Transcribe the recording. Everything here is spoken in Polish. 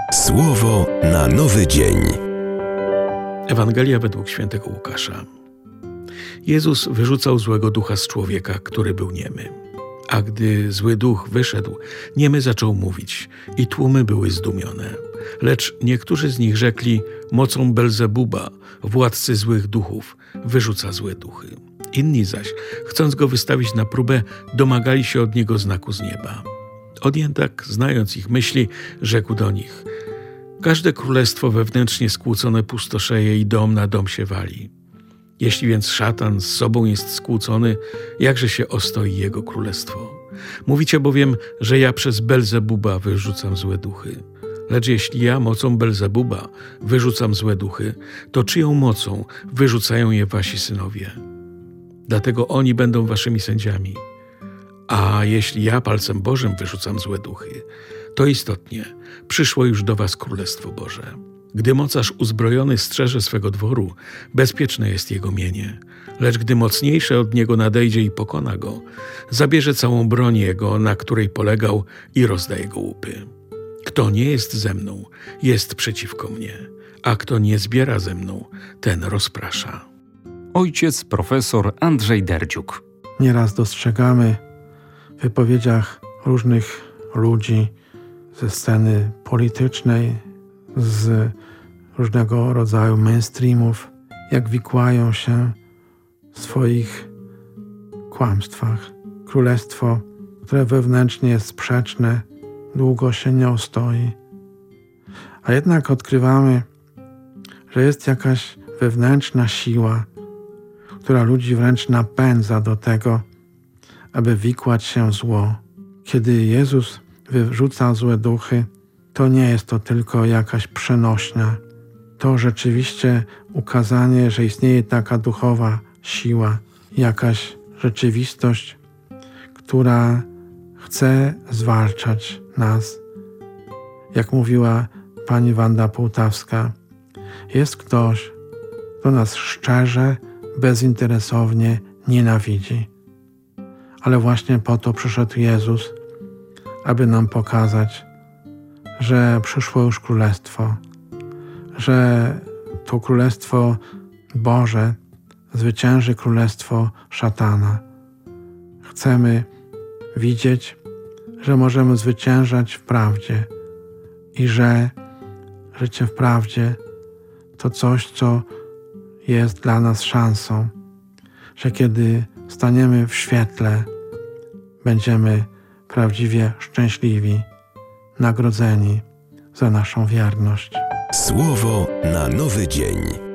Słowo na nowy dzień. Ewangelia według świętego Łukasza. Jezus wyrzucał złego ducha z człowieka, który był niemy. A gdy zły duch wyszedł, niemy zaczął mówić i tłumy były zdumione. Lecz niektórzy z nich rzekli: mocą Belzebuba, władcy złych duchów, wyrzuca złe duchy. Inni zaś, chcąc go wystawić na próbę, domagali się od niego znaku z nieba. On jednak, znając ich myśli, rzekł do nich: każde królestwo wewnętrznie skłócone pustoszeje i dom na dom się wali. Jeśli więc szatan z sobą jest skłócony, jakże się ostoi jego królestwo? Mówicie bowiem, że ja przez Belzebuba wyrzucam złe duchy. Lecz jeśli ja mocą Belzebuba wyrzucam złe duchy, to czyją mocą wyrzucają je wasi synowie? Dlatego oni będą waszymi sędziami. A jeśli ja palcem Bożym wyrzucam złe duchy, to istotnie przyszło już do was Królestwo Boże. Gdy mocarz uzbrojony strzeże swego dworu, bezpieczne jest jego mienie. Lecz gdy mocniejszy od niego nadejdzie i pokona go, zabierze całą broń jego, na której polegał, i rozda jego łupy. Kto nie jest ze mną, jest przeciwko mnie, a kto nie zbiera ze mną, ten rozprasza. Ojciec profesor Andrzej Derdziuk. Nieraz dostrzegamy w wypowiedziach różnych ludzi ze sceny politycznej, z różnego rodzaju mainstreamów, jak wikłają się w swoich kłamstwach. Królestwo, które wewnętrznie jest sprzeczne, długo się nie ostoi. A jednak odkrywamy, że jest jakaś wewnętrzna siła, która ludzi wręcz napędza do tego, aby wikłać się w zło. Kiedy Jezus wyrzuca złe duchy, to nie jest to tylko jakaś przenośnia. To rzeczywiście ukazanie, że istnieje taka duchowa siła, jakaś rzeczywistość, która chce zwalczać nas. Jak mówiła pani Wanda Połtawska, jest ktoś, kto nas szczerze, bezinteresownie nienawidzi. Ale właśnie po to przyszedł Jezus, aby nam pokazać, że przyszło już Królestwo, że to Królestwo Boże zwycięży królestwo szatana. Chcemy widzieć, że możemy zwyciężać w prawdzie i że życie w prawdzie to coś, co jest dla nas szansą, że kiedy staniemy w świetle, będziemy prawdziwie szczęśliwi, nagrodzeni za naszą wierność. Słowo na nowy dzień.